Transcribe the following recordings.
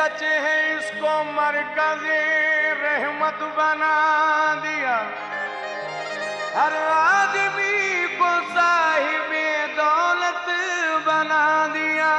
सच है इसको मरकज़े रहमत बना दिया, हर आदमी को साहिबे दौलत बना दिया,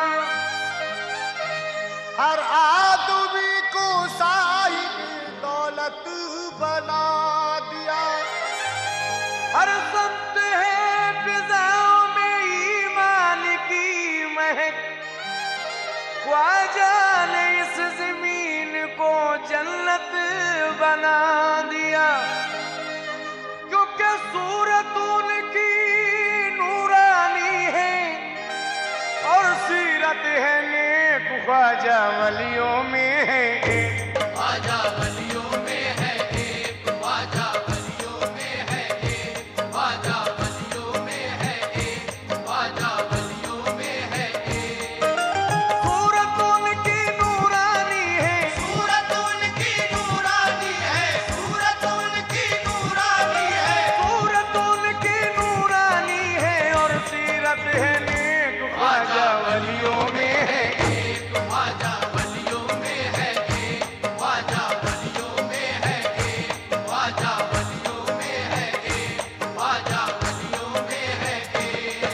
हर आदमी को साहिब दौलत बना दिया। हर संत है फिजाओं में ईमान की महक, ख्वाजा ने इस जमीन को जन्नत बना दिया, क्योंकि सूरत उनकी नूरानी है और सीरत है नेक ख्वाजा वलियों में है एक, ख्वाजा वलियों में है एक, ख्वाजा वलियों में है एक, ख्वाजा वलियों में है एक, ख्वाजा वलियों में है एक। सूरत उनकी नूरानी है, सूरत उनकी नूरानी है, सूरत उनकी नूरानी है, सूरत उनकी नूरानी है और सीरत है नेक ख्वाजा वलियों में है एक, ख्वाजा वलियों में है एक, ख्वाजा वलियों में है एक, ख्वाजा वलियों में है एक, ख्वाजा वलियों में है एक।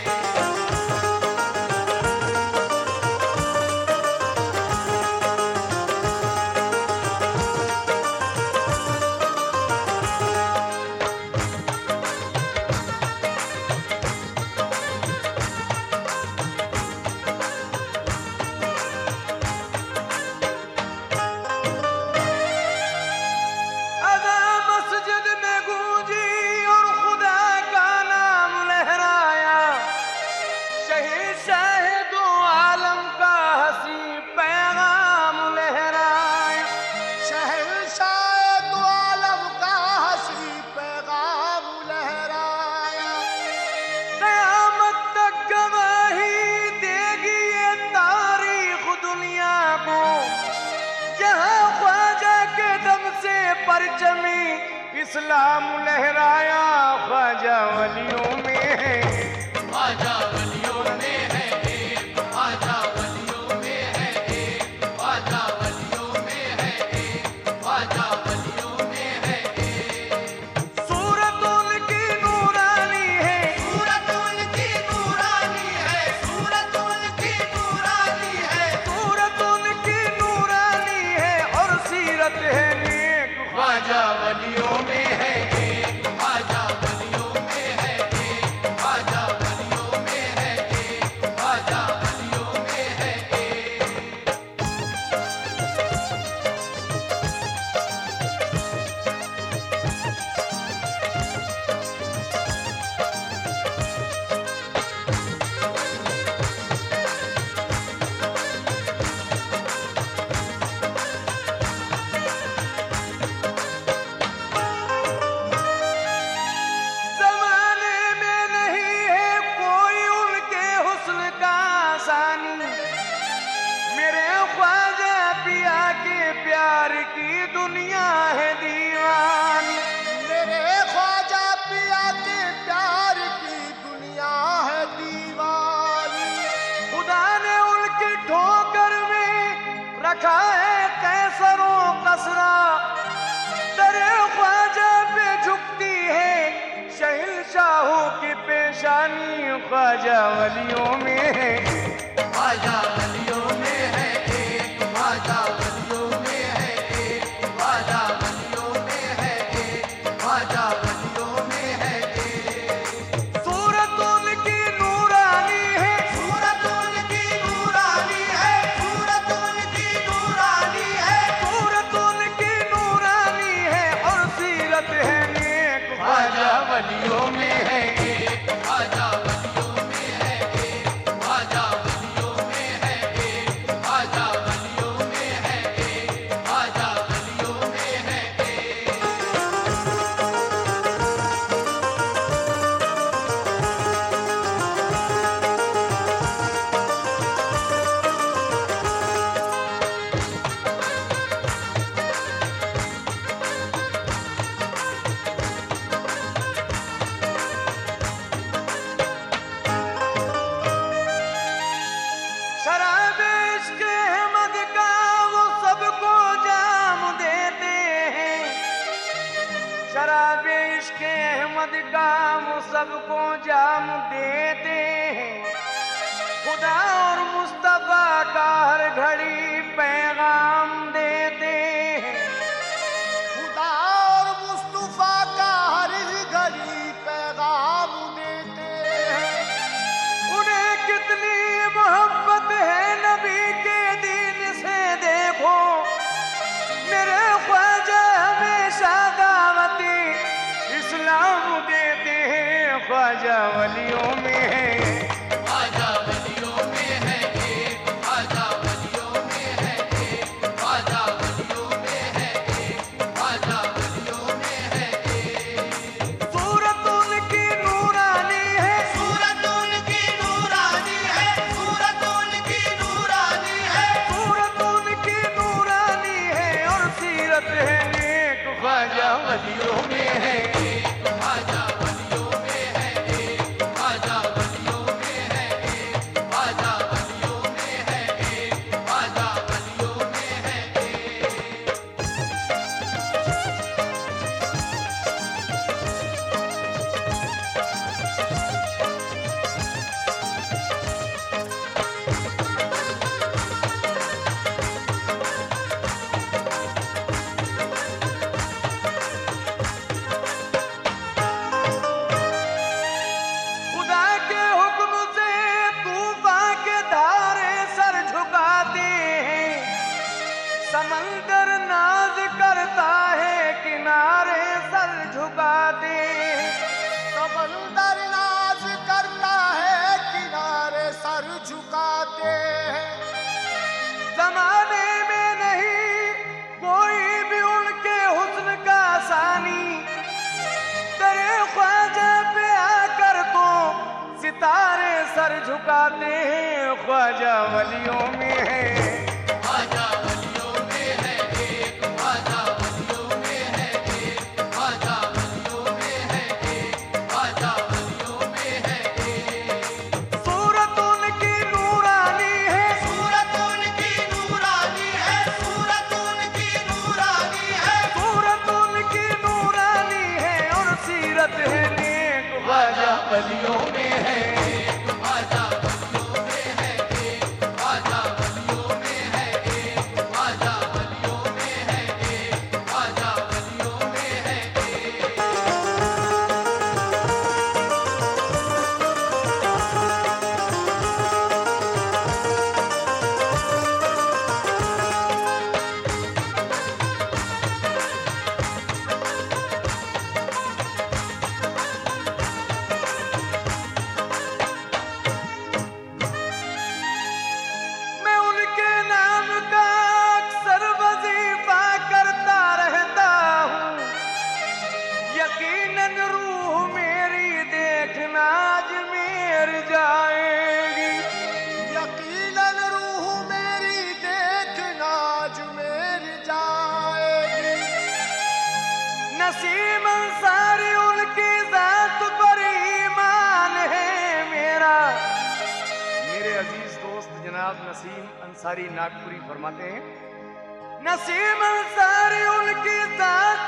अज़ा मस्जिद में गूंजी और खुदा का नाम लहराया, शहीद शाहिद आलम का हसी पैगाम लहराया, शहंशाह दो आलम का हसी पैगाम लहराया। क़यामत तक गवाही देगी ये तारीख दुनिया को, जहाँ ख्वाजा के दम से परचमी इस्लाम लहराया, ख्वाजा वलियों में है ख्वाजा वलियों में है एक, ख्वाजा वलियों में है एक, ख्वाजा वलियों में है एक, ख्वाजा वलियों में है एक। सूरत उनकी नूरानी है, सूरत उनकी नूरानी है, सूरत उनकी नूरानी है, सूरत उनकी नूरानी है और सीरत है नेक ख्वाजा वलियों में है एक, ख्वाजा वलियों में है एक, ख्वाजा वलियों में है एक, ख्वाजा वलियों में है एक। जमाने में नहीं है कोई उनके हुस्न का सानी, मेरे ख्वाजा पिया के प्यार की दुनिया है दीवानी, मेरे ख्वाजा पिया के प्यार की दुनिया है दीवानी। खुदा ने उनकी ठोकर में रखा है कैसरों कसरा, दरे ख्वाजा पे झुकती है शहंशाहों की पेशानी, ख्वाजा वलियों में है ख्वाजा वलियों में है एक, ख्वाजा वलियों में है एक, ख्वाजा वलियों में है एक, ख्वाजा वलियों में है एक। सूरत उनकी नूरानी है, सूरत उनकी नूरानी है, सूरत उनकी नूरानी है, सूरत उनकी नूरानी है और सीरत है नेक ख्वाजा वलियों में है एक, ख्वाजा वलियों में है एक, ख्वाजा वलियों में है एक, ख्वाजा वलियों में है एक, ख्वाजा वलियों में है एक। शराब इश्क अहमद का वो सबको जाम देते हैं। खुदा और मुस्तफा का हर घड़ी पैगाम देते हैं। खुदा और मुस्तफा का हर घड़ी पैगाम देते हैं। उन्हें कितनी मोहब्बत है नबी के दीन से देखो। मेरे ख्वाजा हमेशा दावती इस्लाम देते हैं। ख्वाजा वलियों में है, ख्वाजा वलियों में है एक, ख्वाजा वलियों में है एक, ख्वाजा वलियों में है एक, ख्वाजा वलियों में है एक। सूरत उनकी नूरानी है, सूरत उनकी नूरानी है, सूरत उनकी नूरानी है। सूरत उनकी नूरानी है और सीरत है नेक। ख्वाजा वलियों में है, ख्वाजा वलियों में है एक, ख्वाजा वलियों में है एक, ख्वाजा वलियों में है एक, ख्वाजा वलियों में है एक। खुदा के हुक्म से तूफान के धारे सर झुकाते हैं। समंदर नाज करता है किनारे सर झुकाते हैं। समंदर नाज करता है किनारे सर झुकाते हैं। जमाने में नहीं कोई भी उनके हुस्न का सानी। तेरे ख्वाजा पे आकर तो सितारे सर झुकाते हैं। ख्वाजा वलियों में है, ख्वाजा वलियों में है एक, ख्वाजा वलियों में है एक, ख्वाजा वलियों में है एक, ख्वाजा वलियों में है एक। सूरत उनकी नूरानी है, सूरत उनकी नूरानी है, सूरत उनकी नूरानी है। सूरत उनकी नूरानी है और सीरत है नेक। ख्वाजा वलियों में है, ख्वाजा वलियों में है एक, ख्वाजा वलियों में है एक, ख्वाजा वलियों में है एक, ख्वाजा वलियों में है एक। मैं उनके नाम का अक्सर वजीफा करता रहता हूँ। यकीनन रूह मेरी देखना अजमेर जाएगी। यकीनन रूह मेरी देखना अजमेर जाएगी। नसीम अंसारी उनकी जात पर ईमान है मेरा। मेरे अजीज दोस्त जनाब नसीम अंसारी नागपुरी फरमाते हैं, नसीम अंसारी उनकी जात